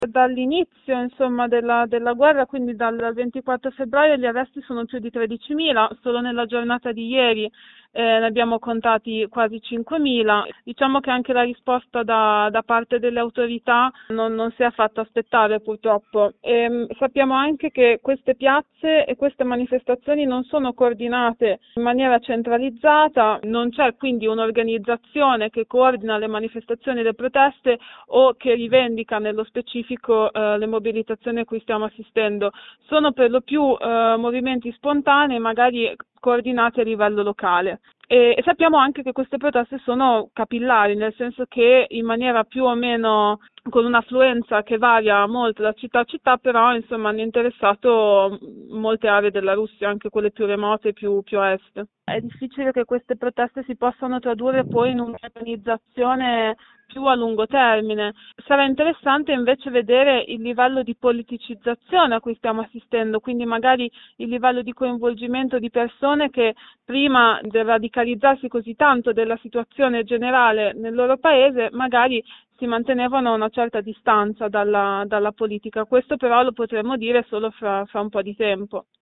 Dall'inizio, insomma, della guerra, quindi dal 24 febbraio, gli arresti sono più di 13.000, solo nella giornata di ieri ne abbiamo contati quasi 5.000. Diciamo che anche la risposta da parte delle autorità non si è fatta aspettare purtroppo. Sappiamo anche che queste piazze e queste manifestazioni non sono coordinate in maniera centralizzata, non c'è quindi un'organizzazione che coordina le manifestazioni e le proteste o che rivendica nello specifico le mobilitazioni a cui stiamo assistendo. Sono per lo più movimenti spontanei, magari coordinati a livello locale. E sappiamo anche che queste proteste sono capillari, nel senso che in maniera più o meno con un'affluenza che varia molto da città a città, però insomma hanno interessato molte aree della Russia, anche quelle più remote, più a est. È difficile che queste proteste si possano tradurre poi in un'organizzazione più a lungo termine. Sarà interessante invece vedere il livello di politicizzazione a cui stiamo assistendo, quindi magari il livello di coinvolgimento di persone che prima del radicalizzarsi così tanto della situazione generale nel loro paese, magari si mantenevano a una certa distanza dalla politica. Questo però lo potremo dire solo fra un po' di tempo.